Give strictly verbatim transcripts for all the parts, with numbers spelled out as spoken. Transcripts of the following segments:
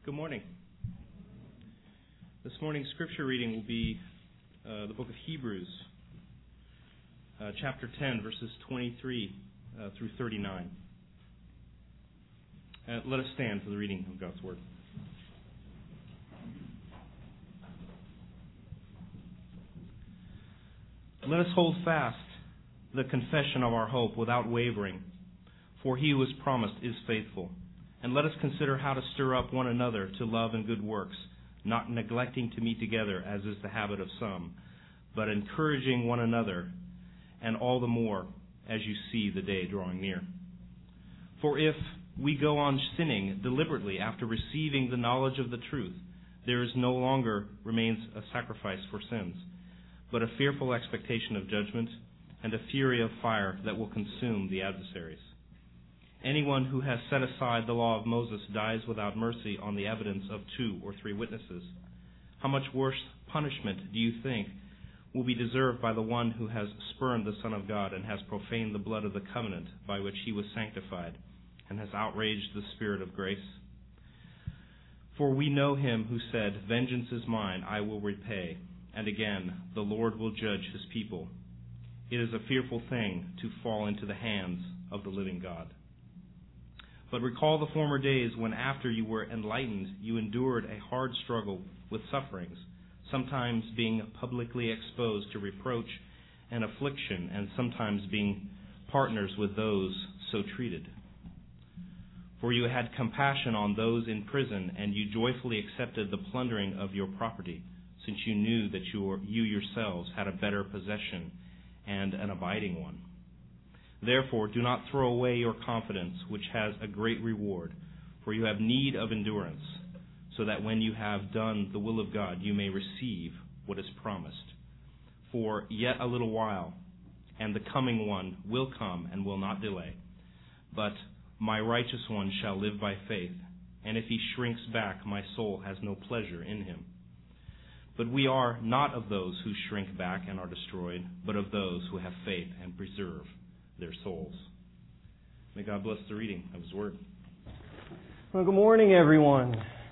Good morning. This morning's scripture reading will be uh, the book of Hebrews, uh, chapter ten, verses twenty-three uh, through thirty-nine. Uh, let us stand for the reading of God's Word. Let us hold fast the confession of our hope without wavering, for he who has promised is faithful. And let us consider how to stir up one another to love and good works, not neglecting to meet together, as is the habit of some, but encouraging one another, and all the more as you see the day drawing near. For if we go on sinning deliberately after receiving the knowledge of the truth, there is no longer remains a sacrifice for sins, but a fearful expectation of judgment and a fury of fire that will consume the adversaries. Anyone who has set aside the law of Moses dies without mercy on the evidence of two or three witnesses. How much worse punishment do you think will be deserved by the one who has spurned the Son of God and has profaned the blood of the covenant by which he was sanctified and has outraged the Spirit of grace? For we know him who said, "Vengeance is mine, I will repay," and again, "The Lord will judge his people." It is a fearful thing to fall into the hands of the living God. But recall the former days when, after you were enlightened, you endured a hard struggle with sufferings, sometimes being publicly exposed to reproach and affliction, and sometimes being partners with those so treated. For you had compassion on those in prison, and you joyfully accepted the plundering of your property, since you knew that you, were, you yourselves had a better possession and an abiding one. Therefore, do not throw away your confidence, which has a great reward, for you have need of endurance, so that when you have done the will of God, you may receive what is promised. For yet a little while, and the coming one will come and will not delay. But my righteous one shall live by faith, and if he shrinks back, my soul has no pleasure in him. But we are not of those who shrink back and are destroyed, but of those who have faith and preserve their souls. May God bless the reading of His Word. Well, good morning, everyone.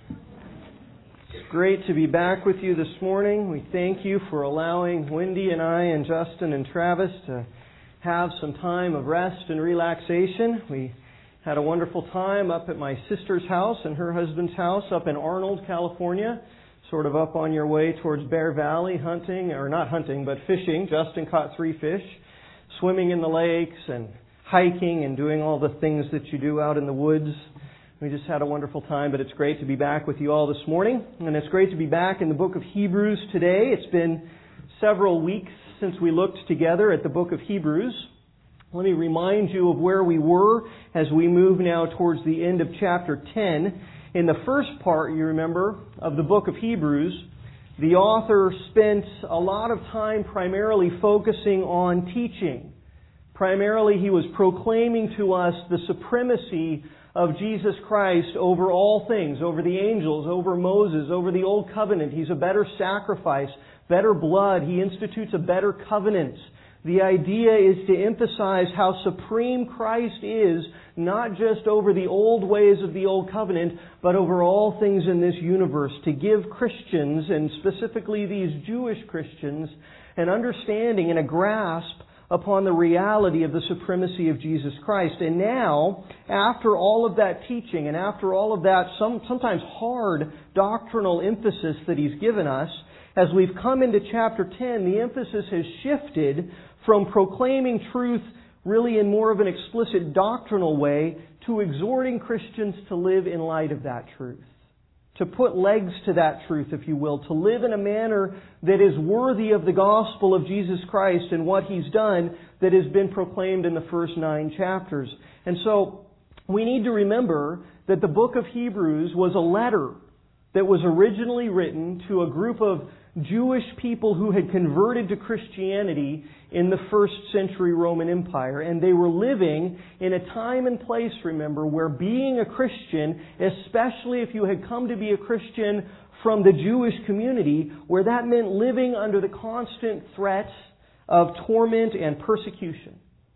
It's great to be back with you this morning. We thank you for allowing Wendy and I and Justin and Travis to have some time of rest and relaxation. We had a wonderful time up at my sister's house and her husband's house up in Arnold, California, sort of up on your way towards Bear Valley, hunting, or not hunting, but fishing. Justin caught three fish. Swimming in the lakes and hiking and doing all the things that you do out in the woods. We just had a wonderful time, but it's great to be back with you all this morning. And it's great to be back in the book of Hebrews today. It's been several weeks since we looked together at the book of Hebrews. Let me remind you of where we were as we move now towards the end of chapter ten. In the first part, you remember, of the book of Hebrews, the author spent a lot of time primarily focusing on teaching. Primarily, he was proclaiming to us the supremacy of Jesus Christ over all things, over the angels, over Moses, over the Old Covenant. He's a better sacrifice, better blood. He institutes a better covenant. The idea is to emphasize how supreme Christ is, not just over the old ways of the Old Covenant, but over all things in this universe, to give Christians, and specifically these Jewish Christians, an understanding and a grasp upon the reality of the supremacy of Jesus Christ. And now, after all of that teaching, and after all of that some, sometimes hard doctrinal emphasis that He's given us, as we've come into chapter ten, the emphasis has shifted from proclaiming truth really in more of an explicit doctrinal way to exhorting Christians to live in light of that truth. To put legs to that truth, if you will. To live in a manner that is worthy of the gospel of Jesus Christ and what He's done that has been proclaimed in the first nine chapters. And so, we need to remember that the book of Hebrews was a letter that was originally written to a group of Jewish people who had converted to Christianity in the first century Roman Empire. And they were living in a time and place, remember, where being a Christian, especially if you had come to be a Christian from the Jewish community, where that meant living under the constant threat of torment and persecution.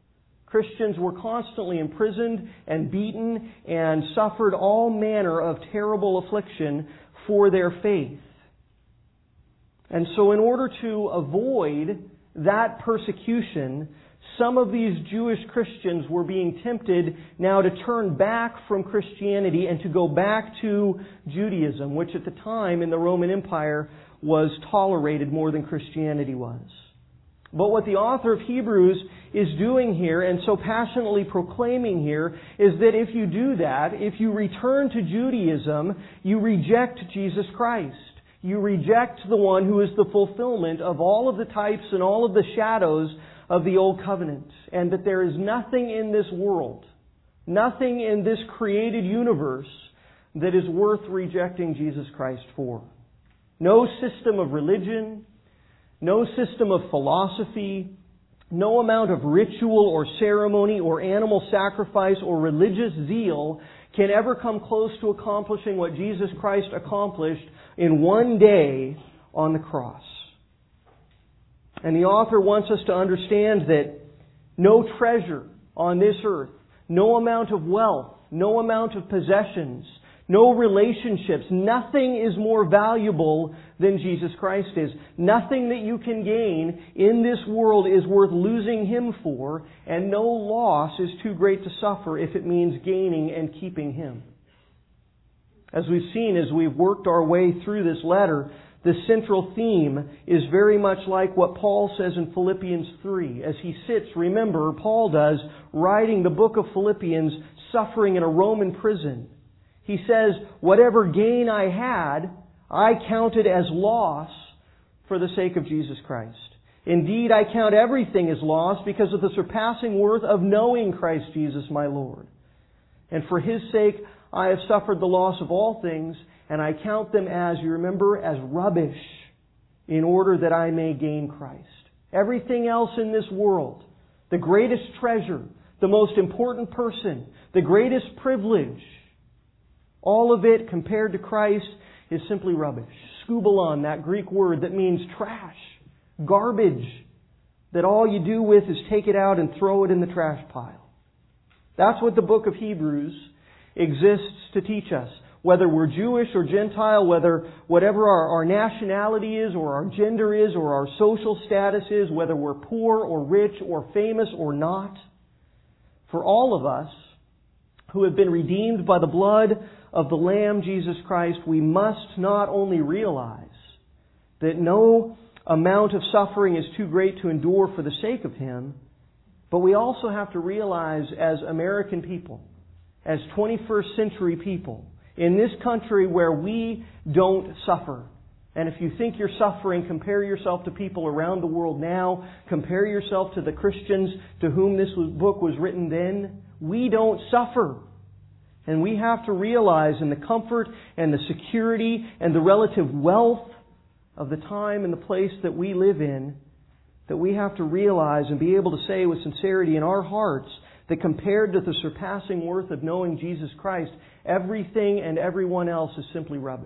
Christians were constantly imprisoned and beaten and suffered all manner of terrible affliction for their faith. And so in order to avoid that persecution, some of these Jewish Christians were being tempted now to turn back from Christianity and to go back to Judaism, which at the time in the Roman Empire was tolerated more than Christianity was. But what the author of Hebrews is doing here and so passionately proclaiming here is that if you do that, if you return to Judaism, you reject Jesus Christ. You reject the one who is the fulfillment of all of the types and all of the shadows of the Old Covenant. And that there is nothing in this world, nothing in this created universe that is worth rejecting Jesus Christ for. No system of religion, no system of philosophy, no amount of ritual or ceremony or animal sacrifice or religious zeal can ever come close to accomplishing what Jesus Christ accomplished in one day on the cross. And the author wants us to understand that no treasure on this earth, no amount of wealth, no amount of possessions, no relationships, nothing is more valuable than Jesus Christ is. Nothing that you can gain in this world is worth losing Him for, and no loss is too great to suffer if it means gaining and keeping Him. As we've seen as we've worked our way through this letter, the central theme is very much like what Paul says in Philippians three. As he sits, remember, Paul does, writing the book of Philippians, suffering in a Roman prison. He says, whatever gain I had, I counted as loss for the sake of Jesus Christ. Indeed, I count everything as loss because of the surpassing worth of knowing Christ Jesus my Lord. And for His sake, I have suffered the loss of all things, and I count them as, you remember, as rubbish, in order that I may gain Christ. Everything else in this world, the greatest treasure, the most important person, the greatest privilege, all of it compared to Christ is simply rubbish. Skubalon, that Greek word that means trash, garbage, that all you do with is take it out and throw it in the trash pile. That's what the book of Hebrews exists to teach us. Whether we're Jewish or Gentile, whether whatever our, our nationality is or our gender is or our social status is, whether we're poor or rich or famous or not, for all of us who have been redeemed by the blood of the Lamb, Jesus Christ, we must not only realize that no amount of suffering is too great to endure for the sake of Him, but we also have to realize as American people, as twenty-first century people, in this country where we don't suffer. And if you think you're suffering, compare yourself to people around the world now. Compare yourself to the Christians to whom this book was written then. We don't suffer. And we have to realize in the comfort and the security and the relative wealth of the time and the place that we live in, that we have to realize and be able to say with sincerity in our hearts that compared to the surpassing worth of knowing Jesus Christ, everything and everyone else is simply rubbish.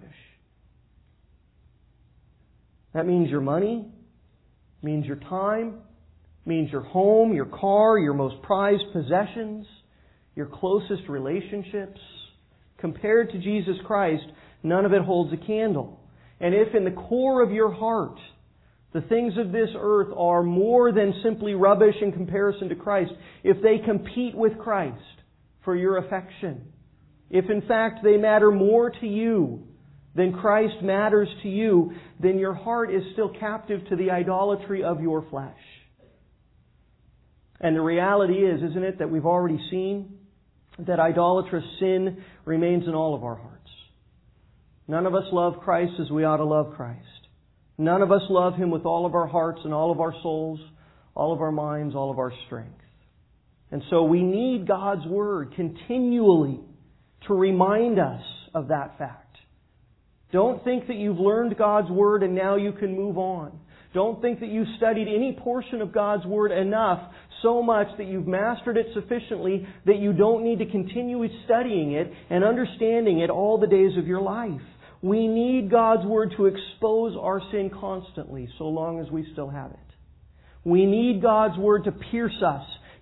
That means your money, means your time, means your home, your car, your most prized possessions, your closest relationships. Compared to Jesus Christ, none of it holds a candle. And if in the core of your heart the things of this earth are more than simply rubbish in comparison to Christ, if they compete with Christ for your affection, if in fact they matter more to you than Christ matters to you, then your heart is still captive to the idolatry of your flesh. And the reality is, isn't it, that we've already seen that idolatrous sin remains in all of our hearts. None of us love Christ as we ought to love Christ. None of us love Him with all of our hearts and all of our souls, all of our minds, all of our strength. And so we need God's Word continually to remind us of that fact. Don't think that you've learned God's Word and now you can move on. Don't think that you've studied any portion of God's Word enough, so much that you've mastered it sufficiently that you don't need to continue studying it and understanding it all the days of your life. We need God's Word to expose our sin constantly, so long as we still have it. We need God's Word to pierce us,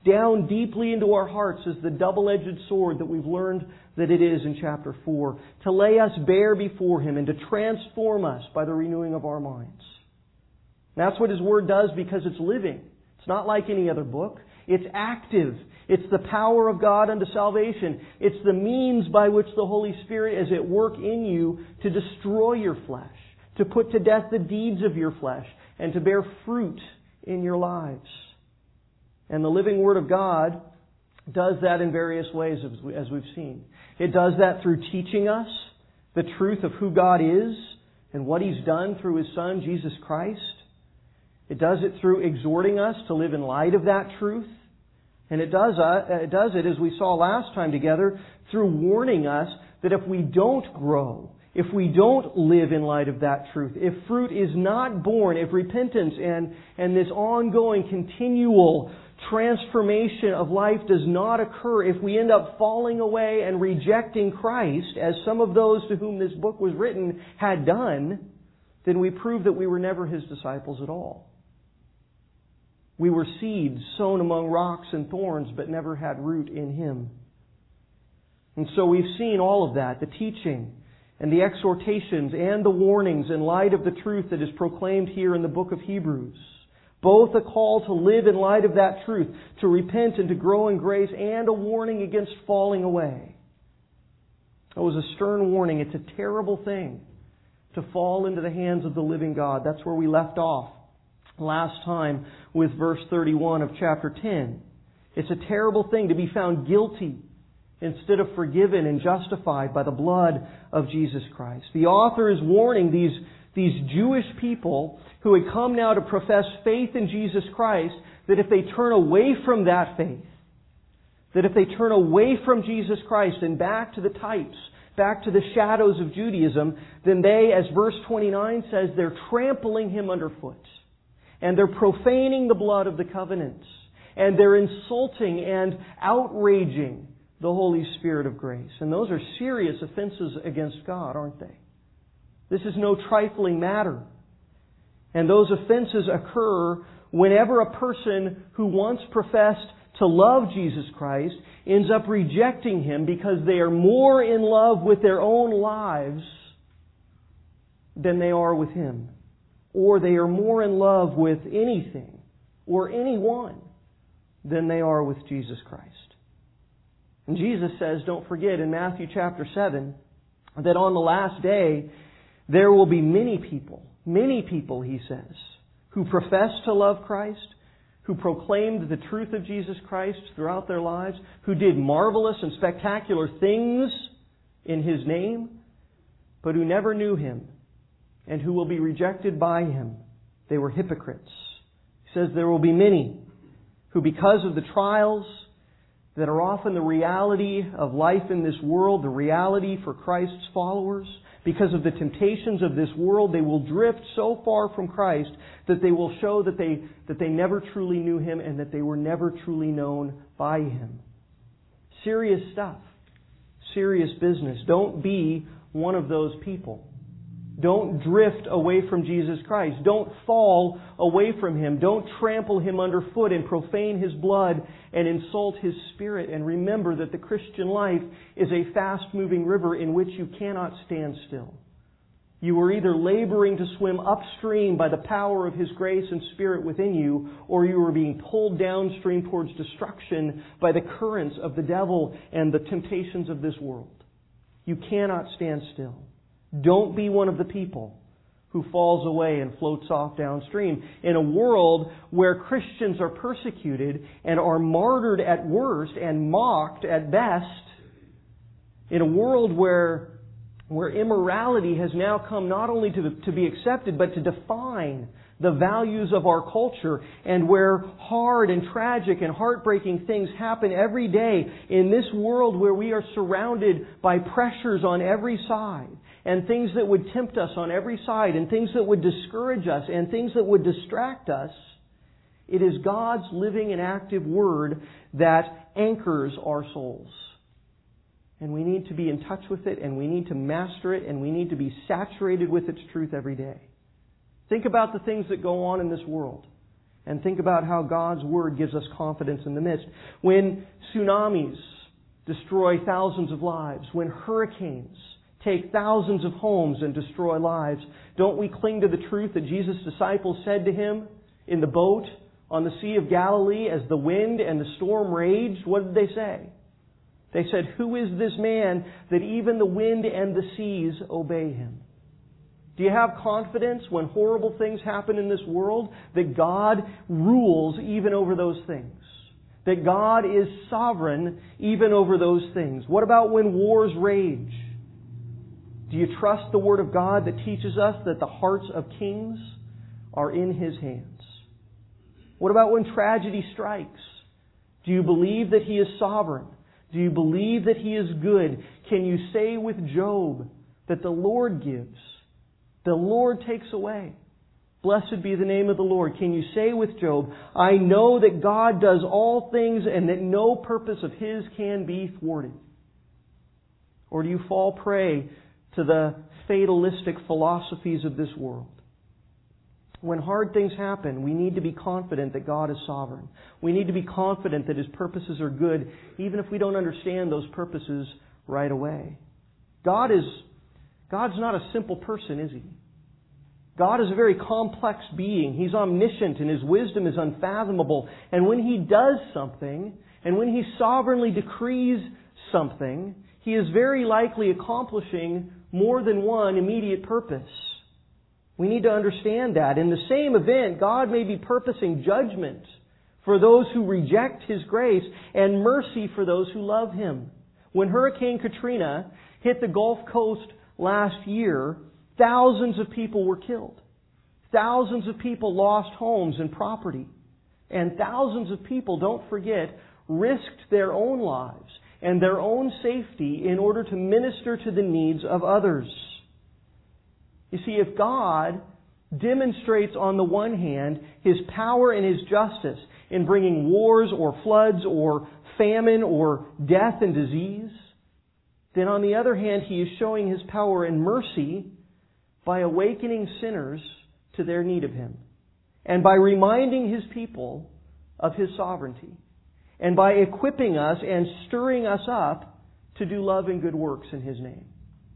down deeply into our hearts as the double-edged sword that we've learned that it is in chapter four, to lay us bare before Him and to transform us by the renewing of our minds. And that's what His Word does because it's living. It's not like any other book. It's active. It's the power of God unto salvation. It's the means by which the Holy Spirit is at work in you to destroy your flesh, to put to death the deeds of your flesh, and to bear fruit in your lives. And the living Word of God does that in various ways, as we've seen. It does that through teaching us the truth of who God is and what He's done through His Son, Jesus Christ. It does it through exhorting us to live in light of that truth. And it does, uh, it does it, as we saw last time together, through warning us that if we don't grow, if we don't live in light of that truth, if fruit is not born, if repentance and, and this ongoing, continual transformation of life does not occur, if we end up falling away and rejecting Christ, as some of those to whom this book was written had done, then we prove that we were never His disciples at all. We were seeds sown among rocks and thorns, but never had root in Him. And so we've seen all of that, the teaching and the exhortations and the warnings in light of the truth that is proclaimed here in the book of Hebrews. Both a call to live in light of that truth, to repent and to grow in grace, and a warning against falling away. It was a stern warning. It's a terrible thing to fall into the hands of the living God. That's where we left off last time with verse thirty-one of chapter ten. It's a terrible thing to be found guilty instead of forgiven and justified by the blood of Jesus Christ. The author is warning these, these Jewish people who had come now to profess faith in Jesus Christ that if they turn away from that faith, that if they turn away from Jesus Christ and back to the types, back to the shadows of Judaism, then they, as verse twenty-nine says, they're trampling Him underfoot. And they're profaning the blood of the covenants. And they're insulting and outraging the Holy Spirit of grace. And those are serious offenses against God, aren't they? This is no trifling matter. And those offenses occur whenever a person who once professed to love Jesus Christ ends up rejecting Him because they are more in love with their own lives than they are with Him. Or they are more in love with anything or anyone than they are with Jesus Christ. And Jesus says, don't forget in Matthew chapter seven, that on the last day there will be many people, many people, He says, who profess to love Christ, who proclaimed the truth of Jesus Christ throughout their lives, who did marvelous and spectacular things in His name, but who never knew Him, and who will be rejected by Him. They were hypocrites. He says there will be many who, because of the trials that are often the reality of life in this world, the reality for Christ's followers, because of the temptations of this world, they will drift so far from Christ that they will show that they, that they never truly knew Him and that they were never truly known by Him. Serious stuff. Serious business. Don't be one of those people. Don't drift away from Jesus Christ. Don't fall away from Him. Don't trample Him underfoot and profane His blood and insult His Spirit. And remember that the Christian life is a fast-moving river in which you cannot stand still. You are either laboring to swim upstream by the power of His grace and Spirit within you, or you are being pulled downstream towards destruction by the currents of the devil and the temptations of this world. You cannot stand still. Don't be one of the people who falls away and floats off downstream. In a world where Christians are persecuted and are martyred at worst and mocked at best, in a world where, where immorality has now come not only to, to be accepted, but to define the values of our culture, and where hard and tragic and heartbreaking things happen every day, in this world where we are surrounded by pressures on every side, and things that would tempt us on every side, and things that would discourage us, and things that would distract us, it is God's living and active Word that anchors our souls. And we need to be in touch with it, and we need to master it, and we need to be saturated with its truth every day. Think about the things that go on in this world. and think about how God's Word gives us confidence in the midst. When tsunamis destroy thousands of lives, when hurricanes take thousands of homes and destroy lives, don't we cling to the truth that Jesus' disciples said to Him in the boat on the Sea of Galilee as the wind and the storm raged? What did they say? They said, "Who is this man that even the wind and the seas obey Him?" Do you have confidence when horrible things happen in this world that God rules even over those things? That God is sovereign even over those things? What about when wars rage? Do you trust the Word of God that teaches us that the hearts of kings are in His hands? What about when tragedy strikes? Do you believe that He is sovereign? Do you believe that He is good? Can you say with Job that the Lord gives, the Lord takes away? Blessed be the name of the Lord. Can you say with Job, I know that God does all things and that no purpose of His can be thwarted? Or do you fall prey to the fatalistic philosophies of this world? When hard things happen, we need to be confident that God is sovereign. We need to be confident that His purposes are good, even if we don't understand those purposes right away. God is, God's not a simple person, is He? God is a very complex being. He's omniscient and His wisdom is unfathomable. And when He does something, and when He sovereignly decrees something, He is very likely accomplishing more than one immediate purpose. We need to understand that. In the same event, God may be purposing judgment for those who reject His grace and mercy for those who love Him. When Hurricane Katrina hit the Gulf Coast last year, thousands of people were killed. Thousands of people lost homes and property. And thousands of people, don't forget, risked their own lives and their own safety in order to minister to the needs of others. You see, if God demonstrates on the one hand His power and His justice in bringing wars or floods or famine or death and disease, then on the other hand He is showing His power and mercy by awakening sinners to their need of Him, and by reminding His people of His sovereignty, and by equipping us and stirring us up to do love and good works in His name.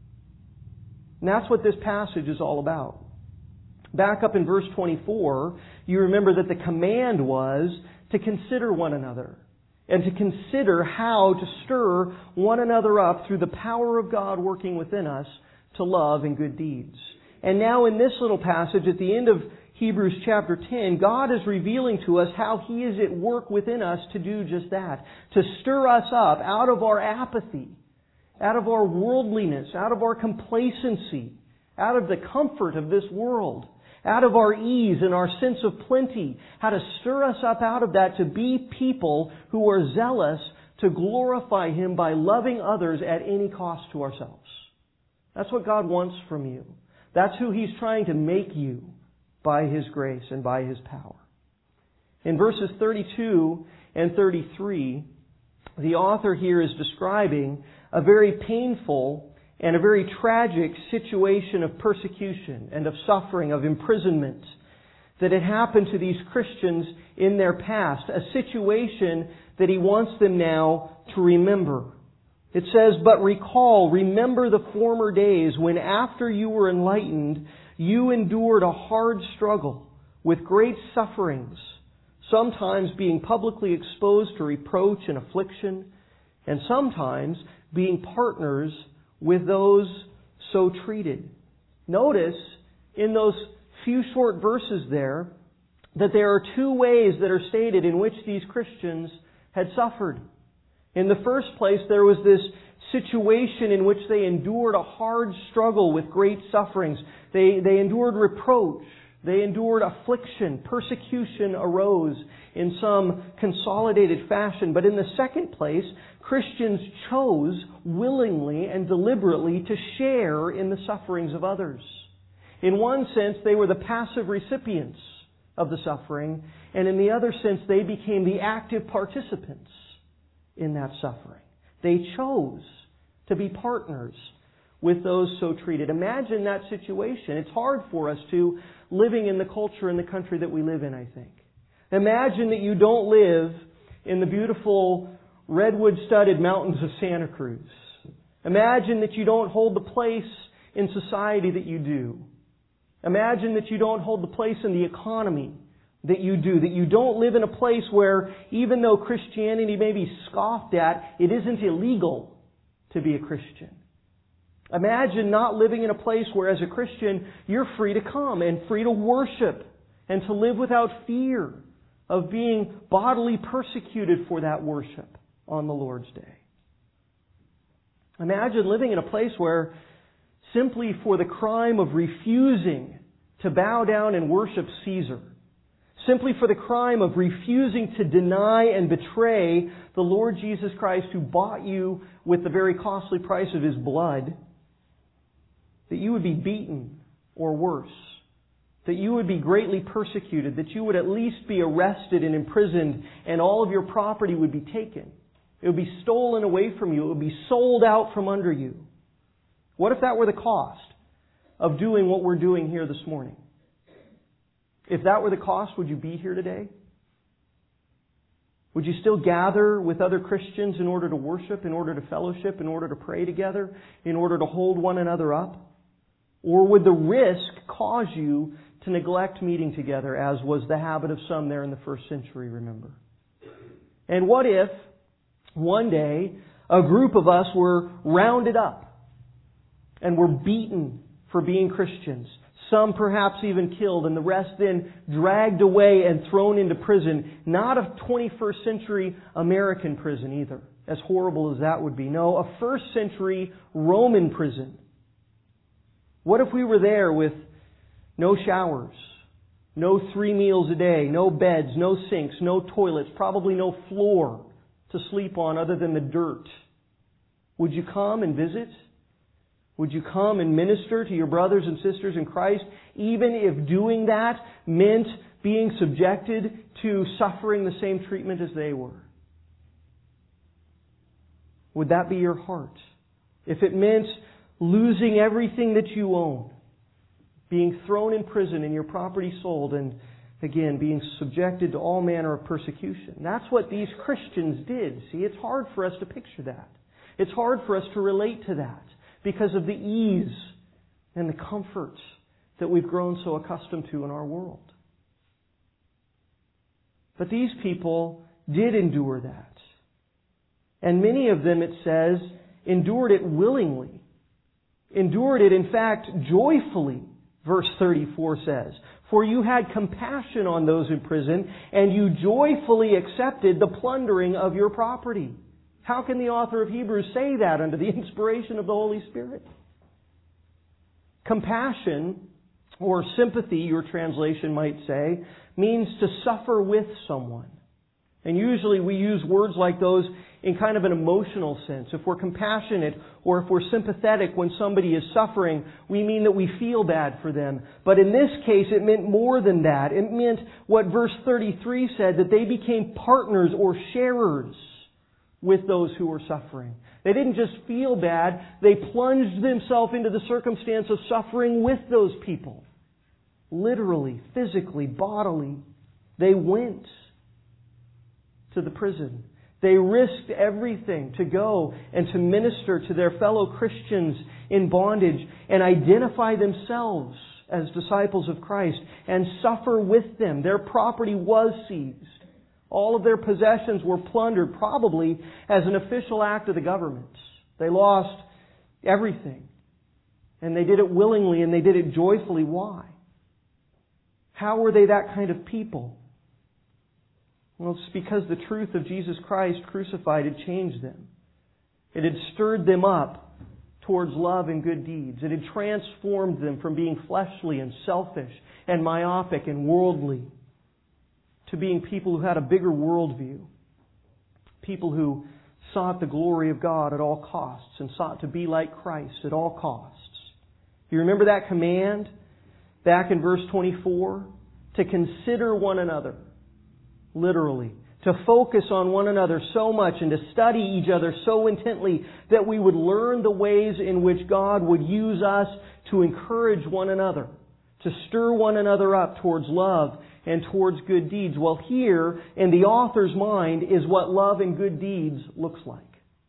And that's what this passage is all about. Back up in verse twenty-four, you remember that the command was to consider one another and to consider how to stir one another up through the power of God working within us to love and good deeds. And now in this little passage at the end of Hebrews chapter ten, God is revealing to us how He is at work within us to do just that, to stir us up out of our apathy, out of our worldliness, out of our complacency, out of the comfort of this world, out of our ease and our sense of plenty, how to stir us up out of that to be people who are zealous to glorify Him by loving others at any cost to ourselves. That's what God wants from you. That's who He's trying to make you by His grace and by His power. In verses thirty-two and thirty-three, the author here is describing a very painful and a very tragic situation of persecution and of suffering, of imprisonment that had happened to these Christians in their past, a situation that he wants them now to remember. It says, "But recall, remember the former days when after you were enlightened, you endured a hard struggle with great sufferings, sometimes being publicly exposed to reproach and affliction, and sometimes being partners with those so treated." Notice in those few short verses there that there are two ways that are stated in which these Christians had suffered. In the first place, there was this situation in which they endured a hard struggle with great sufferings. They, they endured reproach. They endured affliction. Persecution arose in some consolidated fashion. But in the second place, Christians chose willingly and deliberately to share in the sufferings of others. In one sense, they were the passive recipients of the suffering, and in the other sense, they became the active participants in that suffering. They chose to be partners with those so treated. Imagine that situation. It's hard for us to, living in the culture and the country that we live in, I think. Imagine that you don't live in the beautiful redwood-studded mountains of Santa Cruz. Imagine that you don't hold the place in society that you do. Imagine that you don't hold the place in the economy that you do. That you don't live in a place where, even though Christianity may be scoffed at, it isn't illegal to be a Christian. Imagine not living in a place where, as a Christian, you're free to come and free to worship and to live without fear of being bodily persecuted for that worship on the Lord's Day. Imagine living in a place where, simply for the crime of refusing to bow down and worship Caesar, simply for the crime of refusing to deny and betray the Lord Jesus Christ who bought you with the very costly price of His blood, that you would be beaten or worse, that you would be greatly persecuted, that you would at least be arrested and imprisoned, and all of your property would be taken. It would be stolen away from you. It would be sold out from under you. What if that were the cost of doing what we're doing here this morning? If that were the cost, would you be here today? Would you still gather with other Christians in order to worship, in order to fellowship, in order to pray together, in order to hold one another up? Or would the risk cause you to neglect meeting together, as was the habit of some there in the first century, remember? And what if one day a group of us were rounded up and were beaten for being Christians, some perhaps even killed, and the rest then dragged away and thrown into prison, not a twenty-first century American prison either, as horrible as that would be. No, a first century Roman prison. What if we were there with no showers, no three meals a day, no beds, no sinks, no toilets, probably no floor to sleep on other than the dirt? Would you come and visit? Would you come and minister to your brothers and sisters in Christ, even if doing that meant being subjected to suffering the same treatment as they were? Would that be your heart? If it meant losing everything that you own, being thrown in prison and your property sold, and again, being subjected to all manner of persecution. That's what these Christians did. See, it's hard for us to picture that. It's hard for us to relate to that because of the ease and the comfort that we've grown so accustomed to in our world. But these people did endure that. And many of them, it says, endured it willingly. Endured it, in fact, joyfully, verse thirty-four says. For you had compassion on those in prison, and you joyfully accepted the plundering of your property. How can the author of Hebrews say that under the inspiration of the Holy Spirit? Compassion, or sympathy, your translation might say, means to suffer with someone. And usually we use words like those in kind of an emotional sense. If we're compassionate or if we're sympathetic when somebody is suffering, we mean that we feel bad for them. But in this case, it meant more than that. It meant what verse thirty-three said, that they became partners or sharers with those who were suffering. They didn't just feel bad, they plunged themselves into the circumstance of suffering with those people. Literally, physically, bodily. They went to the prison. They risked everything to go and to minister to their fellow Christians in bondage and identify themselves as disciples of Christ and suffer with them. Their property was seized. All of their possessions were plundered, probably as an official act of the government. They lost everything. And they did it willingly and they did it joyfully. Why? How were they that kind of people? Well, it's because the truth of Jesus Christ crucified had changed them. It had stirred them up towards love and good deeds. It had transformed them from being fleshly and selfish and myopic and worldly to being people who had a bigger worldview. People who sought the glory of God at all costs and sought to be like Christ at all costs. You remember that command back in verse twenty-four? To consider one another. Literally. To focus on one another so much and to study each other so intently that we would learn the ways in which God would use us to encourage one another, to stir one another up towards love and towards good deeds. Well, here, in the author's mind, is what love and good deeds looks like.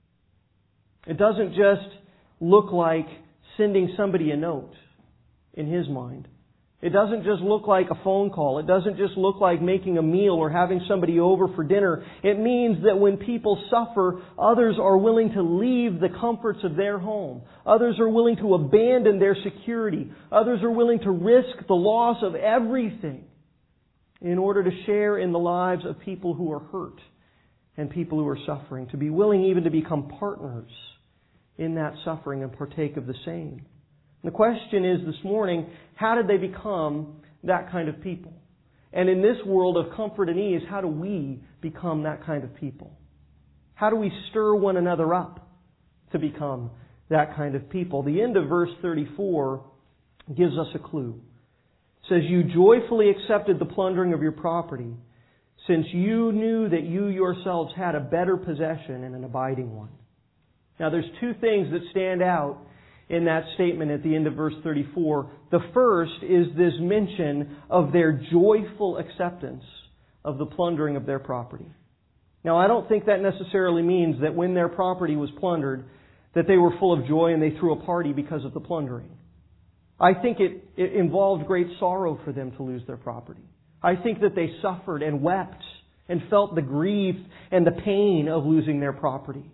It doesn't just look like sending somebody a note in his mind. It doesn't just look like a phone call. It doesn't just look like making a meal or having somebody over for dinner. It means that when people suffer, others are willing to leave the comforts of their home. Others are willing to abandon their security. Others are willing to risk the loss of everything in order to share in the lives of people who are hurt and people who are suffering. To be willing even to become partners in that suffering and partake of the same. The question is this morning, how did they become that kind of people? And in this world of comfort and ease, how do we become that kind of people? How do we stir one another up to become that kind of people? The end of verse thirty-four gives us a clue. It says, "You joyfully accepted the plundering of your property, since you knew that you yourselves had a better possession and an abiding one." Now there's two things that stand out in that statement at the end of verse thirty-four. The first is this mention of their joyful acceptance of the plundering of their property. Now, I don't think that necessarily means that when their property was plundered, that they were full of joy and they threw a party because of the plundering. I think it, it involved great sorrow for them to lose their property. I think that they suffered and wept and felt the grief and the pain of losing their property.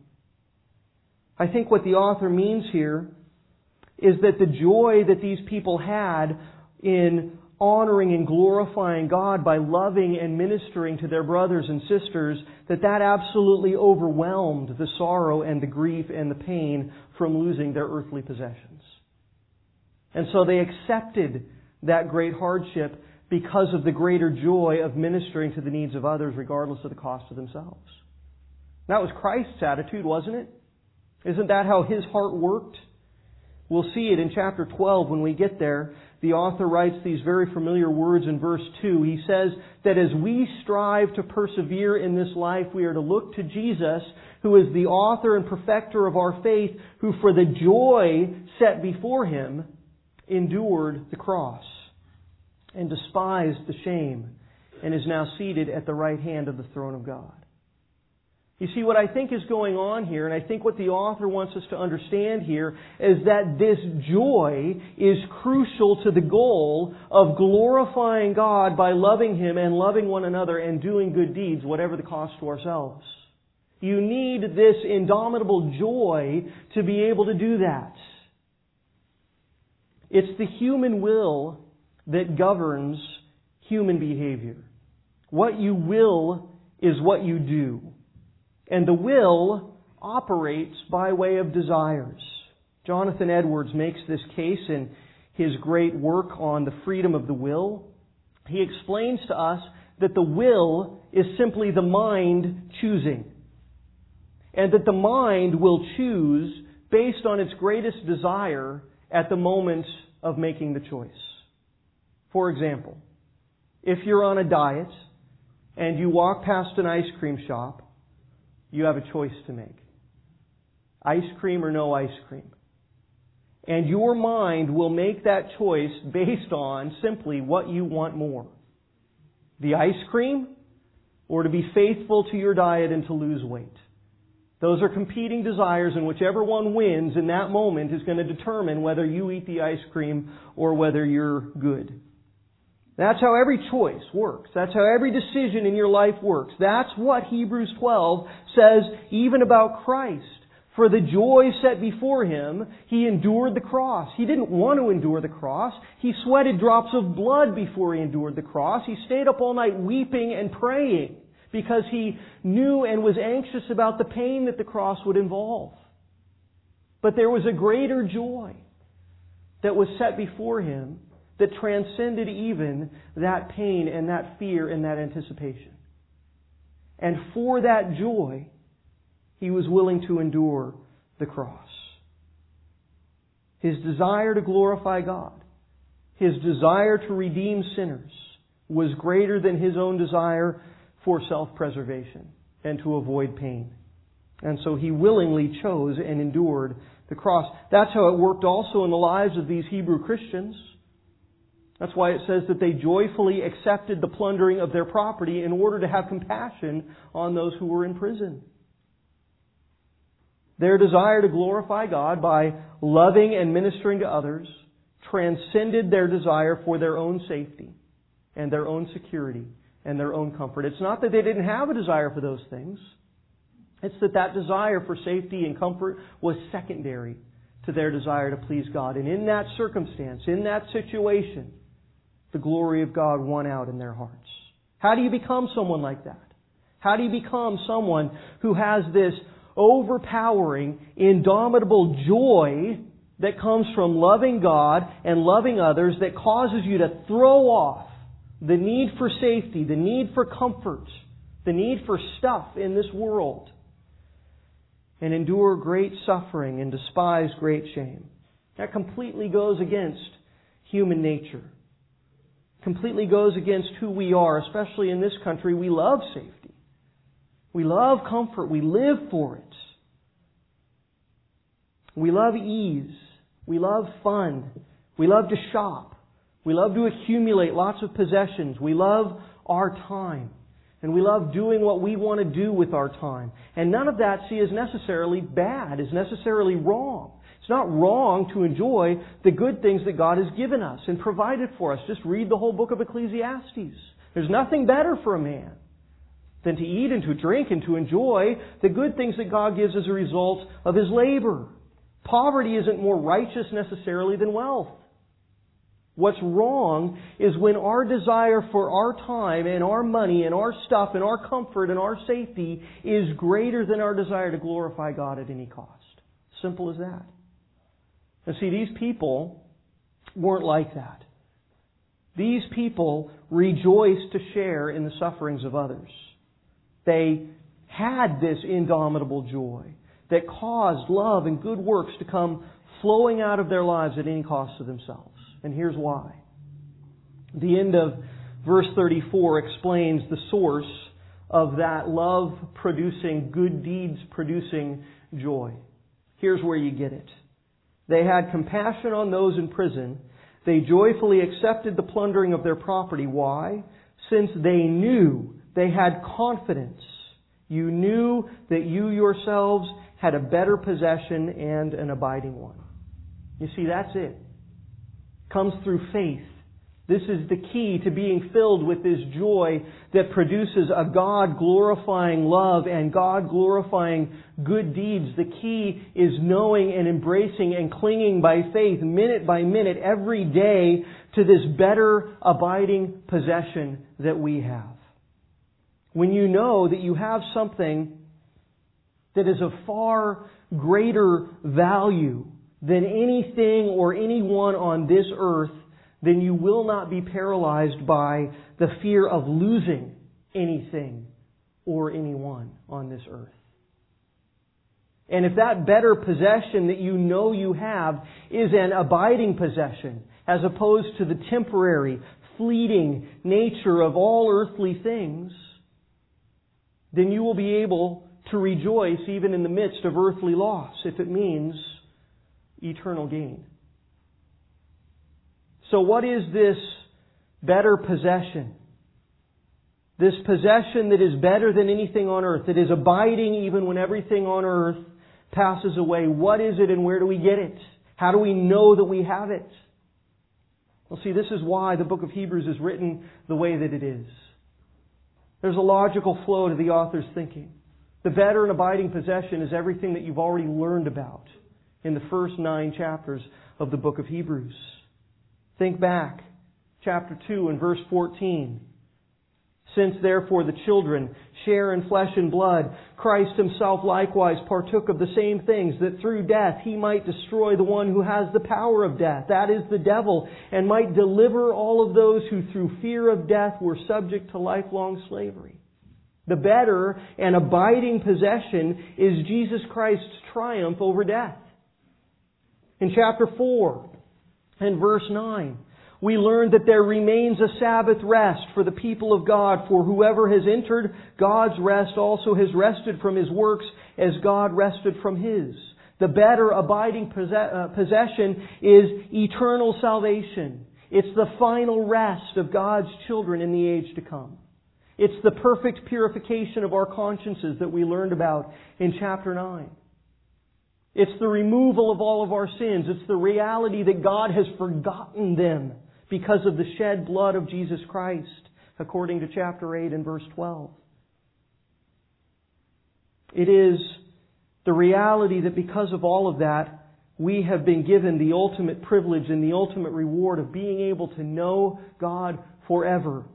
I think what the author means here is that the joy that these people had in honoring and glorifying God by loving and ministering to their brothers and sisters, that that absolutely overwhelmed the sorrow and the grief and the pain from losing their earthly possessions. And so they accepted that great hardship because of the greater joy of ministering to the needs of others regardless of the cost to themselves. That was Christ's attitude, wasn't it? Isn't that how His heart worked? We'll see it in chapter twelve when we get there. The author writes these very familiar words in verse two. He says that as we strive to persevere in this life, we are to look to Jesus, who is the author and perfecter of our faith, who for the joy set before Him endured the cross and despised the shame and is now seated at the right hand of the throne of God. You see, what I think is going on here, and I think what the author wants us to understand here, is that this joy is crucial to the goal of glorifying God by loving Him and loving one another and doing good deeds, whatever the cost to ourselves. You need this indomitable joy to be able to do that. It's the human will that governs human behavior. What you will is what you do. And the will operates by way of desires. Jonathan Edwards makes this case in his great work on the freedom of the will. He explains to us that the will is simply the mind choosing. And that the mind will choose based on its greatest desire at the moment of making the choice. For example, if you're on a diet and you walk past an ice cream shop, you have a choice to make. Ice cream or no ice cream. And your mind will make that choice based on simply what you want more. The ice cream or to be faithful to your diet and to lose weight. Those are competing desires, and whichever one wins in that moment is going to determine whether you eat the ice cream or whether you're good. That's how every choice works. That's how every decision in your life works. That's what Hebrews twelve says even about Christ. For the joy set before Him, He endured the cross. He didn't want to endure the cross. He sweated drops of blood before He endured the cross. He stayed up all night weeping and praying because He knew and was anxious about the pain that the cross would involve. But there was a greater joy that was set before Him that transcended even that pain and that fear and that anticipation. And for that joy, He was willing to endure the cross. His desire to glorify God, His desire to redeem sinners, was greater than His own desire for self-preservation and to avoid pain. And so He willingly chose and endured the cross. That's how it worked also in the lives of these Hebrew Christians. That's why it says that they joyfully accepted the plundering of their property in order to have compassion on those who were in prison. Their desire to glorify God by loving and ministering to others transcended their desire for their own safety and their own security and their own comfort. It's not that they didn't have a desire for those things. It's that that desire for safety and comfort was secondary to their desire to please God. And in that circumstance, in that situation, the glory of God won out in their hearts. How do you become someone like that? How do you become someone who has this overpowering, indomitable joy that comes from loving God and loving others that causes you to throw off the need for safety, the need for comfort, the need for stuff in this world, and endure great suffering and despise great shame? That completely goes against human nature. Completely goes against who we are, especially in this country. We love safety. We love comfort. We live for it. We love ease. We love fun. We love to shop. We love to accumulate lots of possessions. We love our time. And we love doing what we want to do with our time. And none of that, see, is necessarily bad, is necessarily wrong. It's not wrong to enjoy the good things that God has given us and provided for us. Just read the whole book of Ecclesiastes. There's nothing better for a man than to eat and to drink and to enjoy the good things that God gives as a result of his labor. Poverty isn't more righteous necessarily than wealth. What's wrong is when our desire for our time and our money and our stuff and our comfort and our safety is greater than our desire to glorify God at any cost. Simple as that. And see, these people weren't like that. These people rejoiced to share in the sufferings of others. They had this indomitable joy that caused love and good works to come flowing out of their lives at any cost to themselves. And here's why. The end of verse thirty-four explains the source of that love-producing, good deeds-producing joy. Here's where you get it. They had compassion on those in prison. They joyfully accepted the plundering of their property. Why? Since they knew, they had confidence. You knew that you yourselves had a better possession and an abiding one. You see, that's it. Comes through faith. This is the key to being filled with this joy that produces a God-glorifying love and God-glorifying good deeds. The key is knowing and embracing and clinging by faith, minute by minute, every day, to this better abiding possession that we have. When you know that you have something that is of far greater value than anything or anyone on this earth, then you will not be paralyzed by the fear of losing anything or anyone on this earth. And if that better possession that you know you have is an abiding possession, as opposed to the temporary, fleeting nature of all earthly things, then you will be able to rejoice even in the midst of earthly loss, if it means eternal gain. So what is this better possession? This possession that is better than anything on earth, that is abiding even when everything on earth passes away. What is it and where do we get it? How do we know that we have it? Well, see, this is why the book of Hebrews is written the way that it is. There's a logical flow to the author's thinking. The better and abiding possession is everything that you've already learned about in the first nine chapters of the book of Hebrews. Think back, chapter two and verse fourteen. Since therefore the children share in flesh and blood, Christ Himself likewise partook of the same things, that through death He might destroy the one who has the power of death, that is the devil, and might deliver all of those who through fear of death were subject to lifelong slavery. The better and abiding possession is Jesus Christ's triumph over death. In chapter four and verse nine, we learn that there remains a Sabbath rest for the people of God, for whoever has entered God's rest also has rested from his works as God rested from His. The better abiding possession is eternal salvation. It's the final rest of God's children in the age to come. It's the perfect purification of our consciences that we learned about in chapter nine. It's the removal of all of our sins. It's the reality that God has forgotten them because of the shed blood of Jesus Christ, according to chapter eight and verse twelve. It is the reality that because of all of that, we have been given the ultimate privilege and the ultimate reward of being able to know God forever.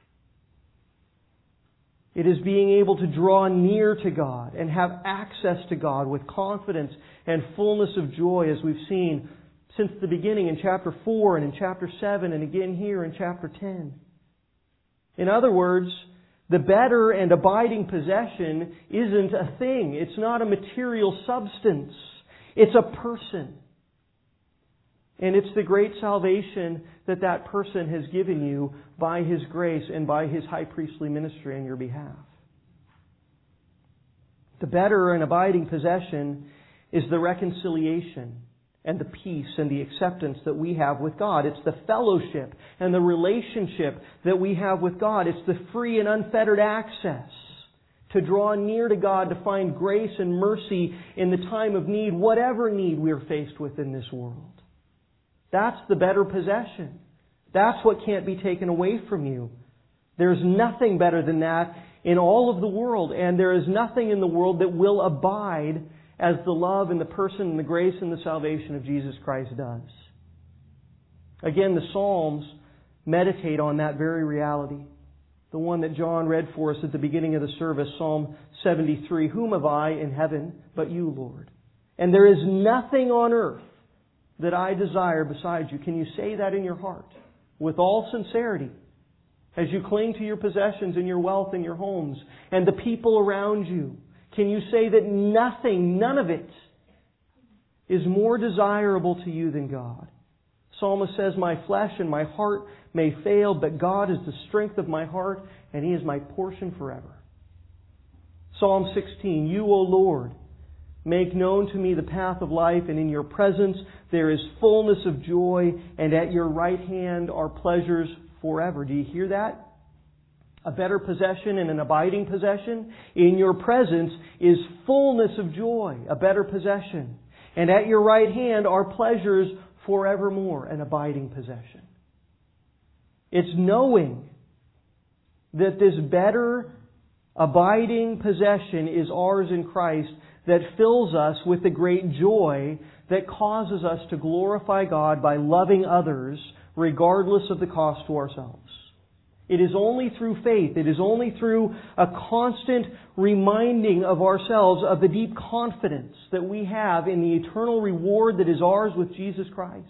It is being able to draw near to God and have access to God with confidence and fullness of joy, as we've seen since the beginning in chapter four and in chapter seven and again here in chapter ten. In other words, the better and abiding possession isn't a thing. It's not a material substance. It's a person. And it's the great salvation that that person has given you by His grace and by His high priestly ministry on your behalf. The better and abiding possession is the reconciliation and the peace and the acceptance that we have with God. It's the fellowship and the relationship that we have with God. It's the free and unfettered access to draw near to God, to find grace and mercy in the time of need, whatever need we are faced with in this world. That's the better possession. That's what can't be taken away from you. There's nothing better than that in all of the world, and there is nothing in the world that will abide as the love and the person and the grace and the salvation of Jesus Christ does. Again, the Psalms meditate on that very reality. The one that John read for us at the beginning of the service, Psalm seventy-three, "Whom have I in heaven but you, Lord? And there is nothing on earth that I desire besides you." Can you say that in your heart with all sincerity as you cling to your possessions and your wealth and your homes and the people around you? Can you say that nothing, none of it, is more desirable to you than God? Psalmist says, "My flesh and my heart may fail, but God is the strength of my heart, and He is my portion forever." Psalm sixteen, "You, O Lord, make known to me the path of life, and in your presence there is fullness of joy, and at your right hand are pleasures forever." Do you hear that? A better possession and an abiding possession. In your presence is fullness of joy, a better possession. And at your right hand are pleasures forevermore, an abiding possession. It's knowing that this better, abiding possession is ours in Christ that fills us with the great joy that causes us to glorify God by loving others regardless of the cost to ourselves. It is only through faith, it is only through a constant reminding of ourselves of the deep confidence that we have in the eternal reward that is ours with Jesus Christ,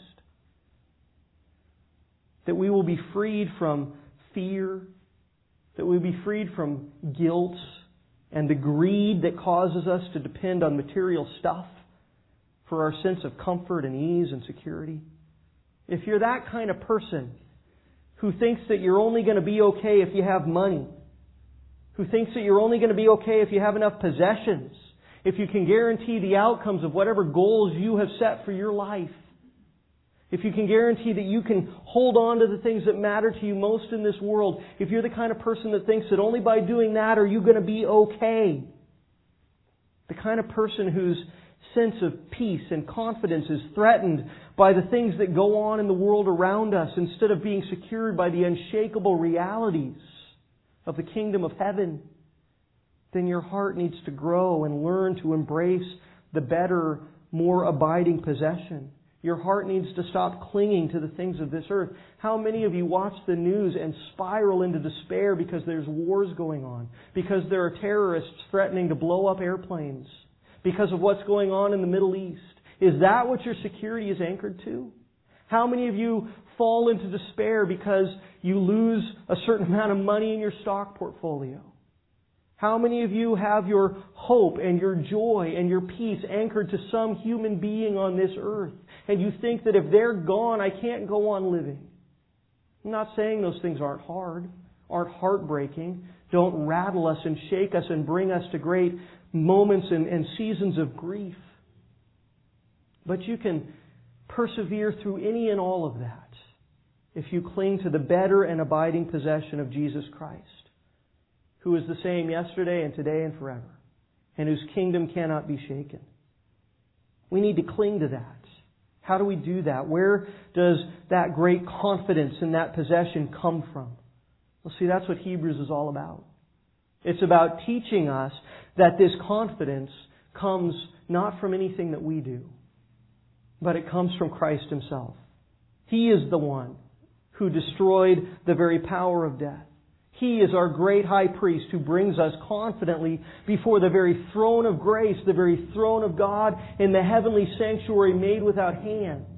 that we will be freed from fear, that we will be freed from guilt and the greed that causes us to depend on material stuff for our sense of comfort and ease and security. If you're that kind of person who thinks that you're only going to be okay if you have money, who thinks that you're only going to be okay if you have enough possessions, if you can guarantee the outcomes of whatever goals you have set for your life, if you can guarantee that you can hold on to the things that matter to you most in this world, if you're the kind of person that thinks that only by doing that are you going to be okay, the kind of person whose sense of peace and confidence is threatened by the things that go on in the world around us instead of being secured by the unshakable realities of the kingdom of heaven, then your heart needs to grow and learn to embrace the better, more abiding possession. Your heart needs to stop clinging to the things of this earth. How many of you watch the news and spiral into despair because there's wars going on, because there are terrorists threatening to blow up airplanes, because of what's going on in the Middle East? Is that what your security is anchored to? How many of you fall into despair because you lose a certain amount of money in your stock portfolio? How many of you have your hope and your joy and your peace anchored to some human being on this earth, and you think that if they're gone, I can't go on living? I'm not saying those things aren't hard, aren't heartbreaking, don't rattle us and shake us and bring us to great moments and, and seasons of grief. But you can persevere through any and all of that if you cling to the better and abiding possession of Jesus Christ, who is the same yesterday and today and forever, and whose kingdom cannot be shaken. We need to cling to that. How do we do that? Where does that great confidence in that possession come from? Well, see, that's what Hebrews is all about. It's about teaching us that this confidence comes not from anything that we do, but it comes from Christ Himself. He is the one who destroyed the very power of death. He is our great high priest who brings us confidently before the very throne of grace, the very throne of God in the heavenly sanctuary made without hands.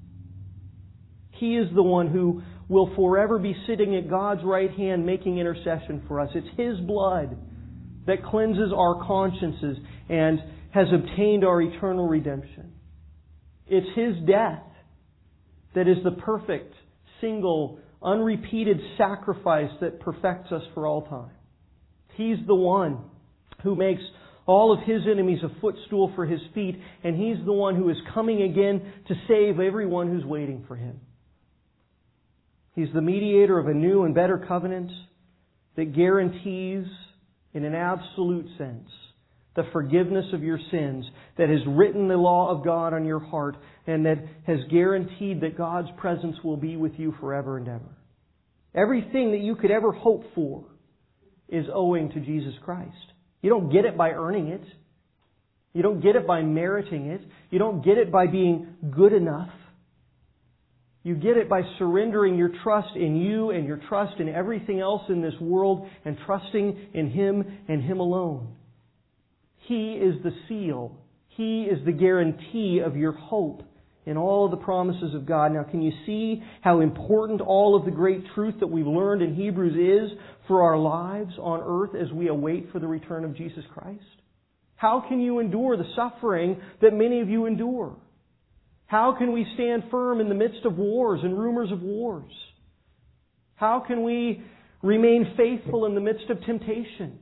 He is the one who will forever be sitting at God's right hand making intercession for us. It's His blood that cleanses our consciences and has obtained our eternal redemption. It's His death that is the perfect, single, unrepeated sacrifice that perfects us for all time. He's the one who makes all of His enemies a footstool for His feet, and He's the one who is coming again to save everyone who's waiting for Him. He's the mediator of a new and better covenant that guarantees, in an absolute sense, the forgiveness of your sins, that has written the law of God on your heart, and that has guaranteed that God's presence will be with you forever and ever. Everything that you could ever hope for is owing to Jesus Christ. You don't get it by earning it. You don't get it by meriting it. You don't get it by being good enough. You get it by surrendering your trust in you and your trust in everything else in this world and trusting in Him and Him alone. He is the seal. He is the guarantee of your hope in all of the promises of God. Now, can you see how important all of the great truth that we've learned in Hebrews is for our lives on earth as we await for the return of Jesus Christ? How can you endure the suffering that many of you endure? How can we stand firm in the midst of wars and rumors of wars? How can we remain faithful in the midst of temptation?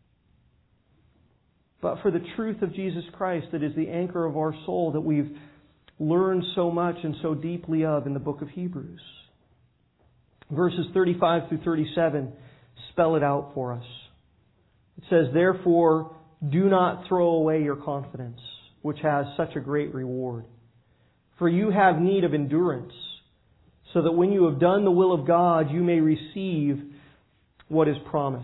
But for the truth of Jesus Christ that is the anchor of our soul that we've learned so much and so deeply of in the book of Hebrews. Verses thirty-five through thirty-seven spell it out for us. It says, "Therefore, do not throw away your confidence, which has such a great reward. For you have need of endurance, so that when you have done the will of God, you may receive what is promised.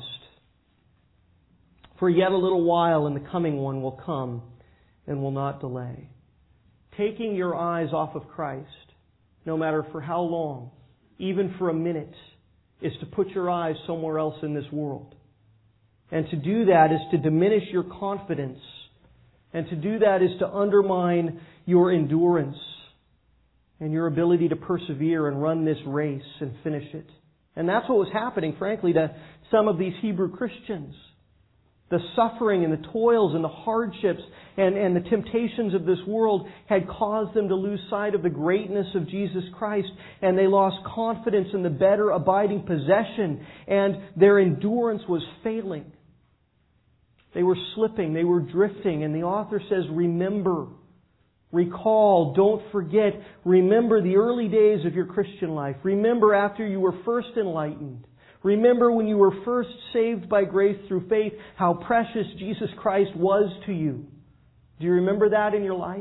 For yet a little while, and the coming one will come and will not delay." Taking your eyes off of Christ, no matter for how long, even for a minute, is to put your eyes somewhere else in this world. And to do that is to diminish your confidence. And to do that is to undermine your endurance and your ability to persevere and run this race and finish it. And that's what was happening, frankly, to some of these Hebrew Christians. The suffering and the toils and the hardships and, and the temptations of this world had caused them to lose sight of the greatness of Jesus Christ, and they lost confidence in the better abiding possession, and their endurance was failing. They were slipping, they were drifting, and the author says, remember, recall, don't forget, remember the early days of your Christian life. Remember after you were first enlightened. Remember when you were first saved by grace through faith, how precious Jesus Christ was to you. Do you remember that in your life?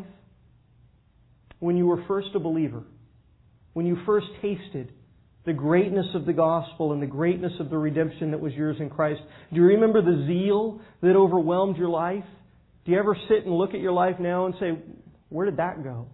When you were first a believer. When you first tasted the greatness of the gospel and the greatness of the redemption that was yours in Christ. Do you remember the zeal that overwhelmed your life? Do you ever sit and look at your life now and say, where did that go?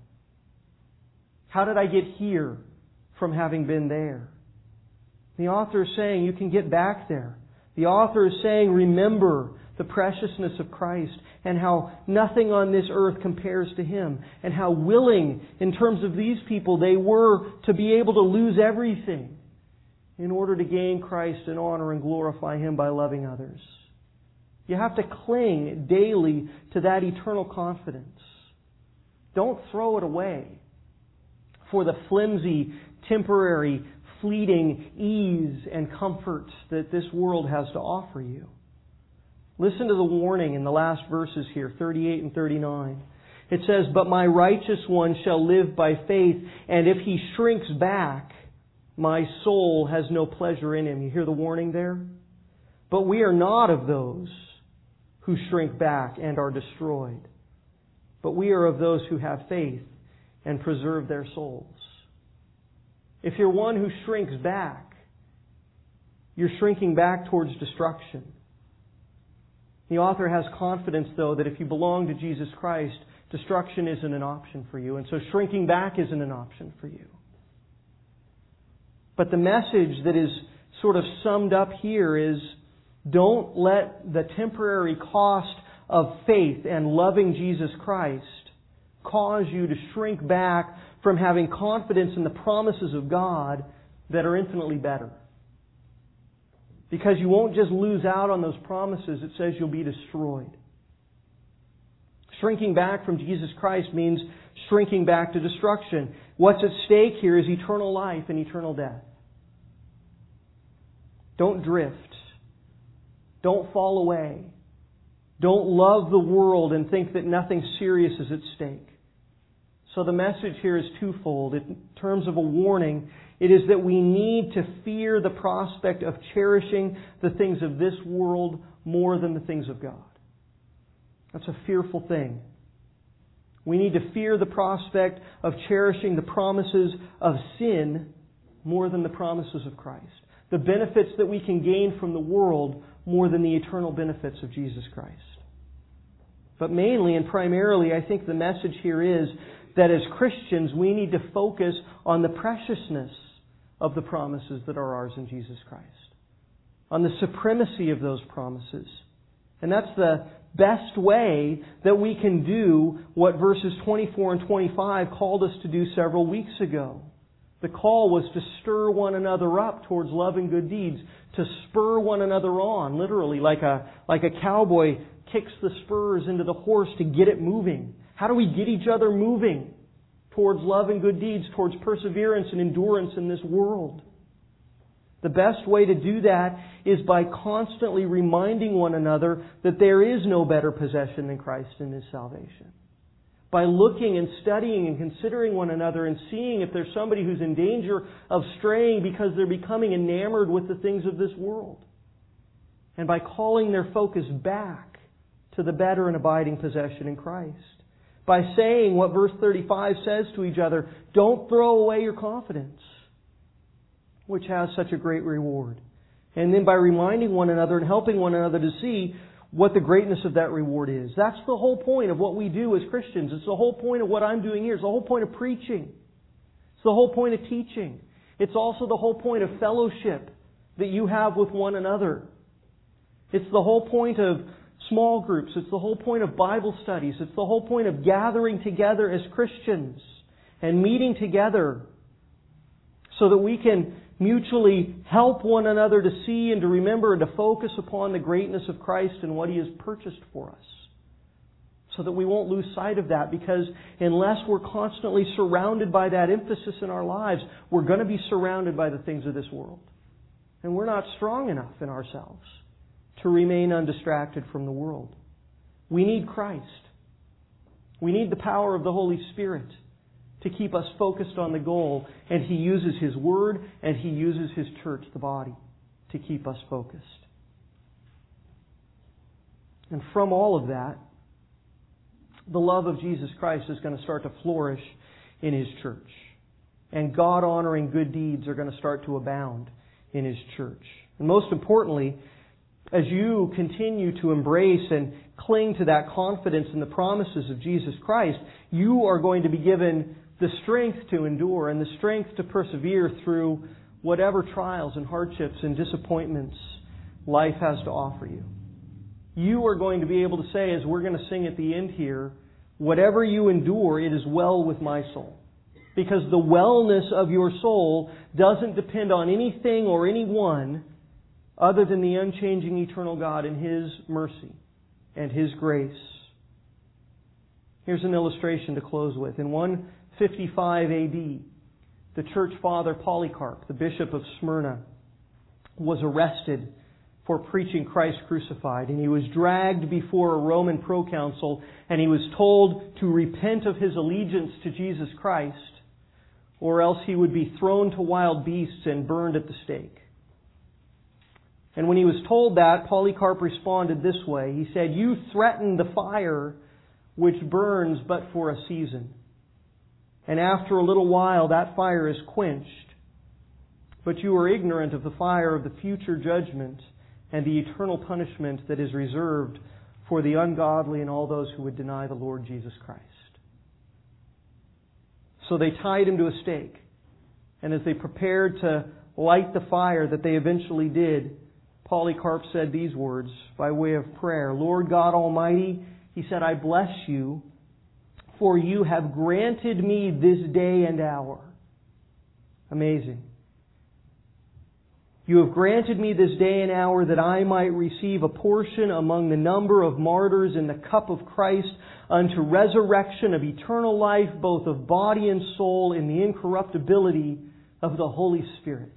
How did I get here from having been there? The author is saying you can get back there. The author is saying remember the preciousness of Christ and how nothing on this earth compares to Him, and how willing in terms of these people they were to be able to lose everything in order to gain Christ and honor and glorify Him by loving others. You have to cling daily to that eternal confidence. Don't throw it away for the flimsy, temporary, fleeting ease and comfort that this world has to offer you. Listen to the warning in the last verses here, thirty-eight and thirty-nine. It says, "But my righteous one shall live by faith, and if he shrinks back, My soul has no pleasure in him. You hear the warning there? But we are not of those who shrink back and are destroyed. But we are of those who have faith and preserve their souls. If you're one who shrinks back, you're shrinking back towards destruction. The author has confidence, though, that if you belong to Jesus Christ, destruction isn't an option for you. And so shrinking back isn't an option for you. But the message that is sort of summed up here is, don't let the temporary cost of faith and loving Jesus Christ cause you to shrink back from having confidence in the promises of God that are infinitely better. Because you won't just lose out on those promises, it says you'll be destroyed. Shrinking back from Jesus Christ means shrinking back to destruction. What's at stake here is eternal life and eternal death. Don't drift. Don't fall away. Don't love the world and think that nothing serious is at stake. So the message here is twofold. In terms of a warning, it is that we need to fear the prospect of cherishing the things of this world more than the things of God. That's a fearful thing. We need to fear the prospect of cherishing the promises of sin more than the promises of Christ. The benefits that we can gain from the world more than the eternal benefits of Jesus Christ. But mainly and primarily, I think the message here is that as Christians, we need to focus on the preciousness of the promises that are ours in Jesus Christ. On the supremacy of those promises. And that's the best way that we can do what verses twenty-four and twenty-five called us to do several weeks ago. The call was to stir one another up towards love and good deeds, to spur one another on, literally, like a, like a cowboy kicks the spurs into the horse to get it moving. How do we get each other moving towards love and good deeds, towards perseverance and endurance in this world? The best way to do that is by constantly reminding one another that there is no better possession than Christ and His salvation. By looking and studying and considering one another and seeing if there's somebody who's in danger of straying because they're becoming enamored with the things of this world. And by calling their focus back to the better and abiding possession in Christ. By saying what verse thirty-five says to each other, don't throw away your confidence, which has such a great reward. And then by reminding one another and helping one another to see what the greatness of that reward is. That's the whole point of what we do as Christians. It's the whole point of what I'm doing here. It's the whole point of preaching. It's the whole point of teaching. It's also the whole point of fellowship that you have with one another. It's the whole point of small groups. It's the whole point of Bible studies. It's the whole point of gathering together as Christians and meeting together so that we can mutually help one another to see and to remember and to focus upon the greatness of Christ and what He has purchased for us. So that we won't lose sight of that, because unless we're constantly surrounded by that emphasis in our lives, we're going to be surrounded by the things of this world. And we're not strong enough in ourselves to remain undistracted from the world. We need Christ. We need the power of the Holy Spirit to keep us focused on the goal. And He uses His Word and He uses His church, the body, to keep us focused. And from all of that, the love of Jesus Christ is going to start to flourish in His church. And God-honoring good deeds are going to start to abound in His church. And most importantly, as you continue to embrace and cling to that confidence in the promises of Jesus Christ, you are going to be given the strength to endure and the strength to persevere through whatever trials and hardships and disappointments life has to offer you. You are going to be able to say, as we're going to sing at the end here, whatever you endure, it is well with my soul. Because the wellness of your soul doesn't depend on anything or anyone other than the unchanging eternal God and His mercy and His grace. Here's an illustration to close with. In one fifty-five A D, the church father Polycarp, the bishop of Smyrna, was arrested for preaching Christ crucified. And he was dragged before a Roman proconsul and he was told to repent of his allegiance to Jesus Christ or else he would be thrown to wild beasts and burned at the stake. And when he was told that, Polycarp responded this way. He said, "You threaten the fire which burns but for a season. And after a little while that fire is quenched. But you are ignorant of the fire of the future judgment and the eternal punishment that is reserved for the ungodly and all those who would deny the Lord Jesus Christ." So they tied him to a stake. And as they prepared to light the fire that they eventually did, Polycarp said these words by way of prayer. "Lord God Almighty," he said, "I bless you, for you have granted me this day and hour." Amazing. "You have granted me this day and hour that I might receive a portion among the number of martyrs in the cup of Christ unto resurrection of eternal life, both of body and soul, in the incorruptibility of the Holy Spirit.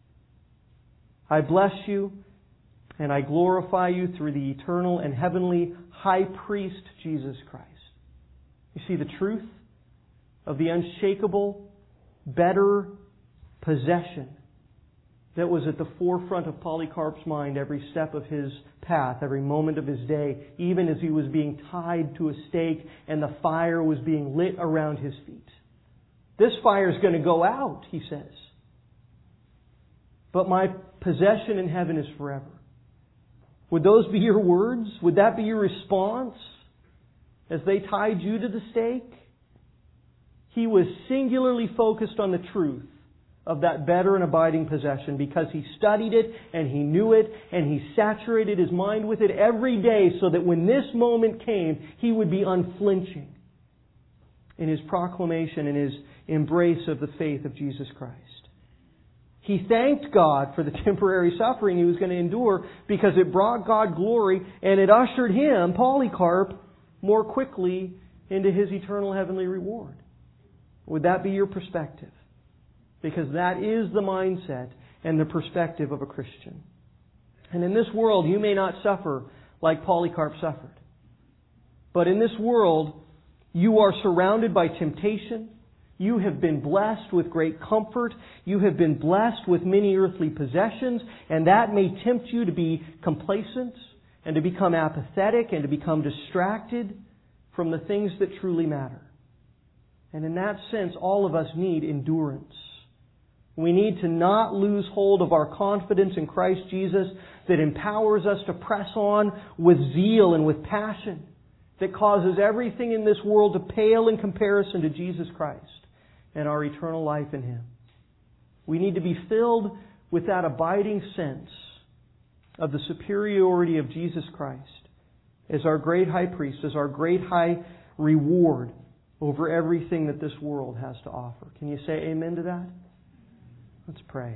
I bless you and I glorify you through the eternal and heavenly High Priest, Jesus Christ." You see the truth of the unshakable, better possession that was at the forefront of Polycarp's mind every step of his path, every moment of his day, even as he was being tied to a stake and the fire was being lit around his feet. This fire is going to go out, he says. But my possession in heaven is forever. Would those be your words? Would that be your response as they tied you to the stake? He was singularly focused on the truth of that better and abiding possession because he studied it and he knew it and he saturated his mind with it every day so that when this moment came, he would be unflinching in his proclamation, in his embrace of the faith of Jesus Christ. He thanked God for the temporary suffering he was going to endure because it brought God glory and it ushered him, Polycarp, more quickly into his eternal heavenly reward. Would that be your perspective? Because that is the mindset and the perspective of a Christian. And in this world, you may not suffer like Polycarp suffered. But in this world, you are surrounded by temptation. You have been blessed with great comfort. You have been blessed with many earthly possessions. And that may tempt you to be complacent and to become apathetic and to become distracted from the things that truly matter. And in that sense, all of us need endurance. We need to not lose hold of our confidence in Christ Jesus that empowers us to press on with zeal and with passion, that causes everything in this world to pale in comparison to Jesus Christ and our eternal life in Him. We need to be filled with that abiding sense of the superiority of Jesus Christ as our great high priest, as our great high reward over everything that this world has to offer. Can you say amen to that? Let's pray.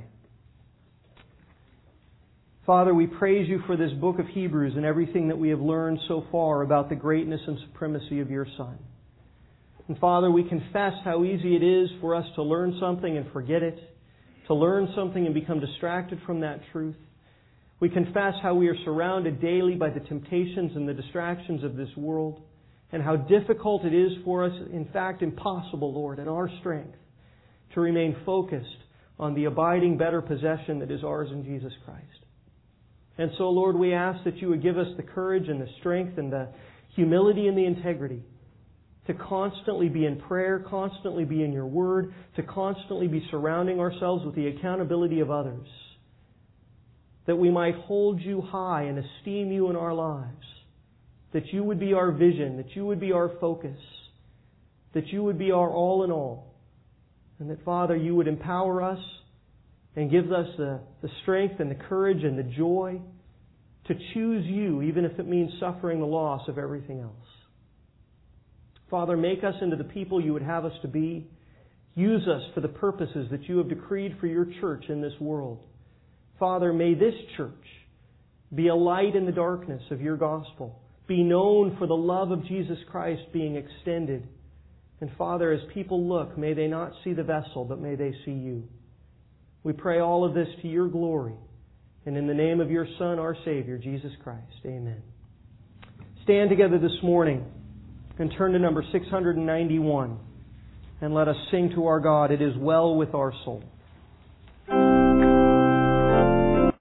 Father, we praise You for this book of Hebrews and everything that we have learned so far about the greatness and supremacy of Your Son. And Father, we confess how easy it is for us to learn something and forget it, to learn something and become distracted from that truth. We confess how we are surrounded daily by the temptations and the distractions of this world, and how difficult it is for us, in fact impossible, Lord, in our strength, to remain focused on the abiding better possession that is ours in Jesus Christ. And so, Lord, we ask that You would give us the courage and the strength and the humility and the integrity to constantly be in prayer, constantly be in Your Word, to constantly be surrounding ourselves with the accountability of others, that we might hold You high and esteem You in our lives, that You would be our vision, that You would be our focus, that You would be our all in all. And that, Father, You would empower us and give us the, the strength and the courage and the joy to choose You, even if it means suffering the loss of everything else. Father, make us into the people You would have us to be. Use us for the purposes that You have decreed for Your church in this world. Father, may this church be a light in the darkness of Your gospel, be known for the love of Jesus Christ being extended. And Father, as people look, may they not see the vessel, but may they see You. We pray all of this to Your glory. And in the name of Your Son, our Savior, Jesus Christ. Amen. Stand together this morning and turn to number six hundred ninety-one. and let us sing to our God, "It is well with our soul."